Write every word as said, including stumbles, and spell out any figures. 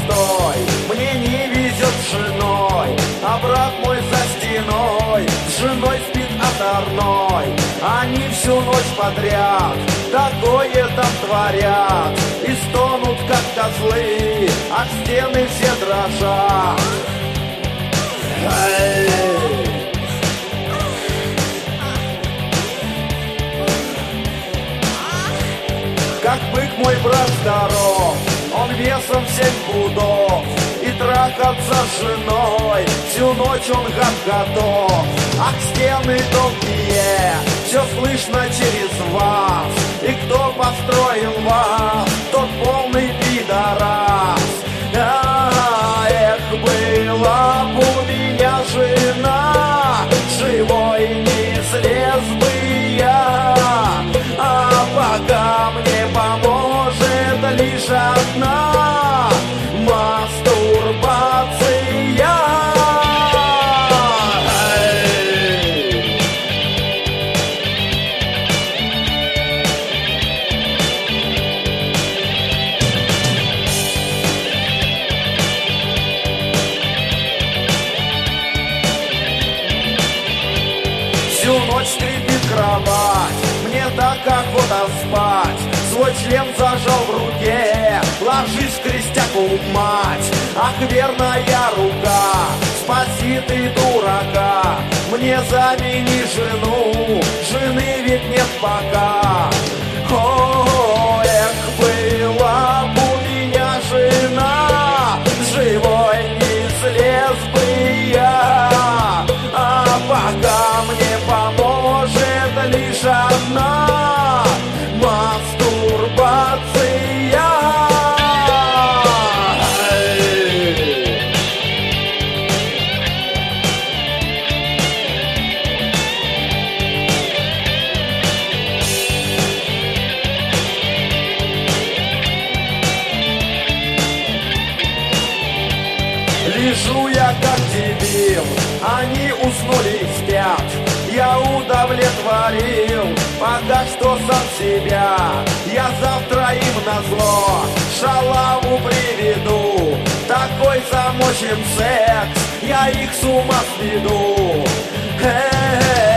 простой, мне не везет с женой, а брат мой за стеной с женой спит оторной. Они всю ночь подряд такое там творят и стонут, как козлы, от стены все дрожат. Как бык мой брат здоров, он весом семь пудов, и трахаться с женой всю ночь он гад готов. Ах, стены тонкие, все слышно через вас, и кто построил вас, тот полный пидорас. А, эх, была б у меня жена, живой не слез бы я, а пока мне поможет лишь одна мастурбация. Всю ночь скрипит кровать, мне так охота спать. Свой член зажал в руке, ложись к крестяку, мать. Ах, верная рука, спаси ты дурака, мне замени жену, жены ведь нет пока. О, эх, была б у меня жена, живой не слез бы я, а пока мне поможет лишь одна мастурбация. Лежу я как дебил, они уснули и спят. Я удовлетворил пока что сам себя. Я завтра им назло шалаву приведу, такой замочим секс, я их с ума сведу. Э-э-э.